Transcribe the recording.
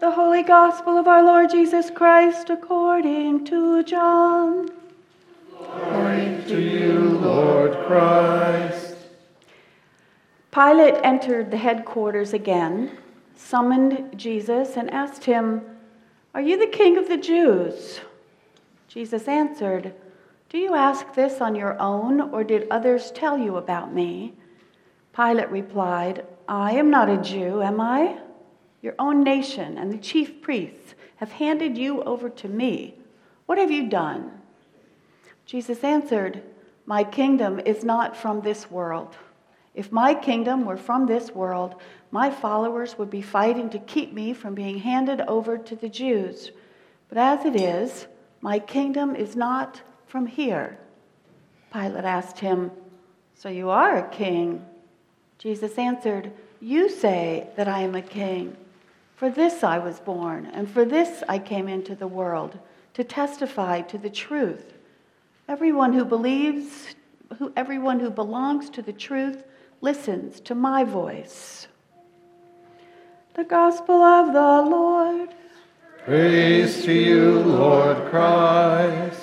The Holy Gospel of our Lord Jesus Christ according to John. Glory to you, Lord Christ. Pilate entered the headquarters again, summoned Jesus, and asked him, "Are you the king of the Jews?" Jesus answered, "Do you ask this on your own, or did others tell you about me?" Pilate replied, "I am not a Jew, am I? Your own nation and the chief priests have handed you over to me. What have you done?" Jesus answered, "My kingdom is not from this world. If my kingdom were from this world, my followers would be fighting to keep me from being handed over to the Jews. But as it is, my kingdom is not from here." Pilate asked him, "So you are a king?" Jesus answered, "You say that I am a king. For this I was born, and for this I came into the world, to testify to the truth. Everyone who belongs to the truth listens to my voice." The Gospel of the Lord. Praise to you, Lord Christ.